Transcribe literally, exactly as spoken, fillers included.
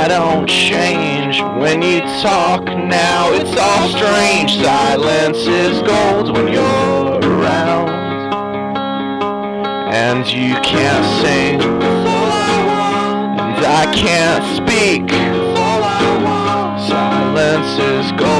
I don't change when you talk now. It's all strange. Silence is gold when you're around. And you can't sing, and I can't speak. Silence is gold.